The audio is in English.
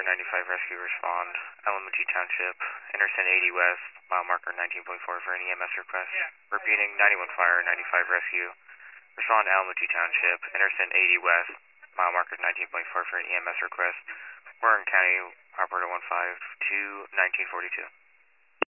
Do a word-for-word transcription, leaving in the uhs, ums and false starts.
ninety-five rescue respond. Alamogee Township, Interstate eighty West, mile marker nineteen point four for an E M S request. Repeating, ninety-one Fire, ninety-five Rescue. Respond Alamogee Township, Interstate eighty West, mile marker nineteen point four for an E M S request. Warren County, operator one five two, nineteen forty-two.